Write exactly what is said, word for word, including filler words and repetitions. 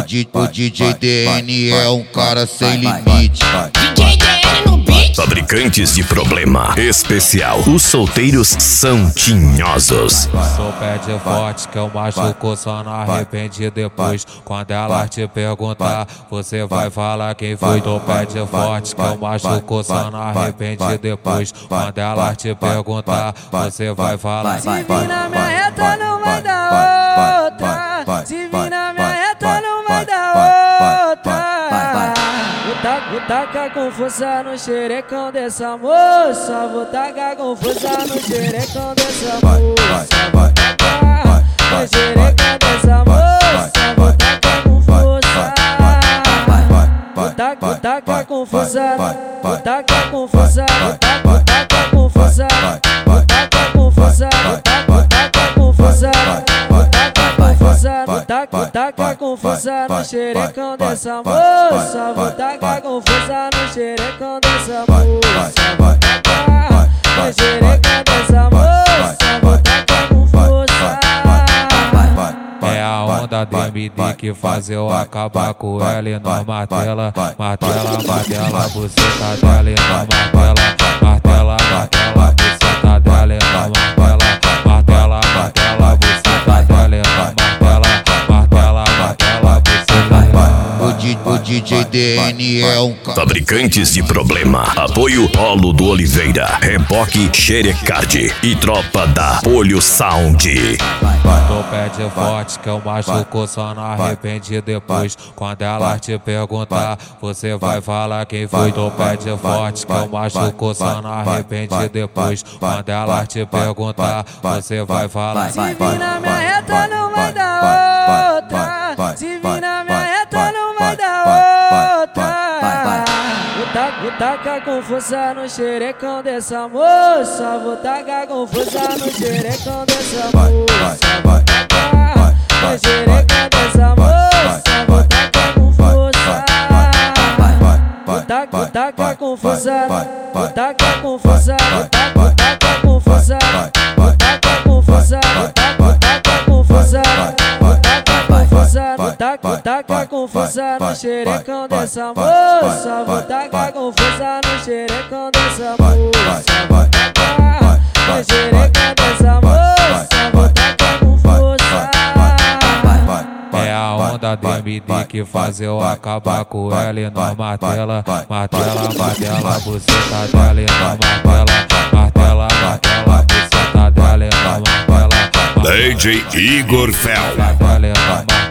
O D J D N é um cara sem limite. D J D N no beat. Fabricantes de problema especial. Os solteiros são tinhosos. Sou pede forte que eu machuco, só não arrepende depois. Quando ela te perguntar, você vai falar quem foi. Tô pede forte que eu machuco, só não arrepende depois. Quando ela te perguntar, você vai falar. Se vir na minha reta não vai dar outra. Se vir na minha reta não vai dar outra. Vou tacar com força no xerecão dessa moça. Vou tacar com força no xerecão dessa moça. Vou tacar no xerecão dessa moça. Vou tacar com força. Vou tacar com força. Vou tacar com força. Vou tacar com força. Vou tacar com força. Vou tacar com força. Vou tacar com força no xerecão dessa moça. Vou tacar com força no xerecão dessa moça. Vou tacar no xerecão dessa moça. Vou tacar com força. É a onda do M D que faz eu acabar com ela e nós martela, martela, martela, buceta dela e nós martela, martela, martela, buceta dela e nós martela, martela, martela, buceta dela e nós martela, martela, martela, buceta dela. O D J D N é um cara. Fabricantes de problema. Apoio Polo do Oliveira, Reboque Xerecard e Tropa da Olho Sound. Tô pede forte que eu machuco, só não arrepende depois. Quando ela te perguntar, você vai falar quem foi. Tô pede forte que eu machuco, só não arrepende depois. Quando ela te perguntar, você vai falar. Se vir na minha reta não vai dar outra. Se vir na minha reta não vai dar outra. Vou tacar com força no xerecão dessa moça. Vou tacar com força no xerecão dessa moça. Vou tacar no xerecão dessa moça. Vou tacar com força. Vou tacar com força. Vou tacar com força. Vou tacar com força. Vou tacar com força. Vou tacar com força. Vou tacar com força. Vou tacar com força no xerecão dessa moça. Vou tacar com força no xerecão dessa moça. Vou tacar no xerecão dessa moça. Vou tacar com força. É a onda do M D que faz eu acabar com ela e nós martela, martela, martela, buceta dela e nós martela, martela, martela, buceta dela e nós martela. D J Igor Fel. Martela e nós martela.